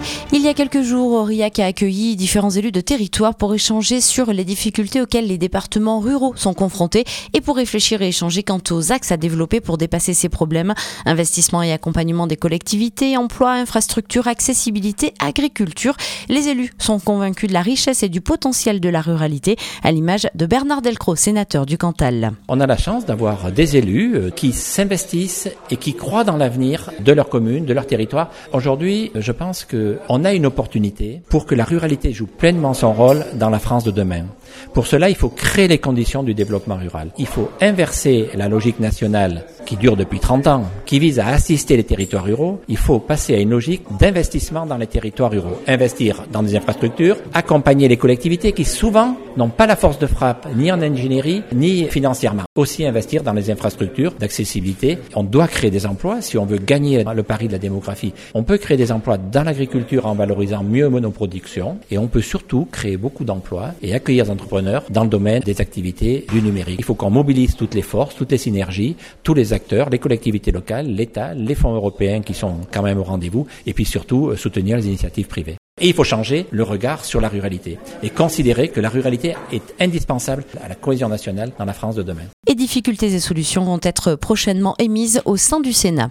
Il y a quelques jours, Aurillac a accueilli différents élus de territoire pour échanger sur les difficultés auxquelles les départements ruraux sont confrontés et pour réfléchir et échanger quant aux axes à développer pour dépasser ces problèmes. Investissement et accompagnement des collectivités, emploi, infrastructures, accessibilité, agriculture. Les élus sont convaincus de la richesse et du potentiel de la ruralité, à l'image de Bernard Delcros, sénateur du Cantal. On a la chance d'avoir des élus qui s'investissent et qui croient dans l'avenir de leur commune, de leur territoire. Aujourd'hui, je pense qu'on a une opportunité pour que la ruralité joue pleinement son rôle dans la France de demain. Pour cela, il faut créer les conditions du développement rural. Il faut inverser la logique nationale qui dure depuis 30 ans, qui vise à assister les territoires ruraux. Il faut passer à une logique d'investissement dans les territoires ruraux. Investir dans des infrastructures, accompagner les collectivités qui souvent n'ont pas la force de frappe, ni en ingénierie, ni financièrement. Aussi investir dans les infrastructures d'accessibilité. On doit créer des emplois si on veut gagner le pari de la démographie. On peut créer des emplois dans l'agriculture en valorisant mieux nos productions et on peut surtout créer beaucoup d'emplois et accueillir des entrepreneurs dans le domaine des activités du numérique. Il faut qu'on mobilise toutes les forces, toutes les synergies, tous les acteurs, les collectivités locales, l'État, les fonds européens qui sont quand même au rendez-vous et puis surtout soutenir les initiatives privées. Et il faut changer le regard sur la ruralité et considérer que la ruralité est indispensable à la cohésion nationale dans la France de demain. Et difficultés et solutions vont être prochainement émises au sein du Sénat.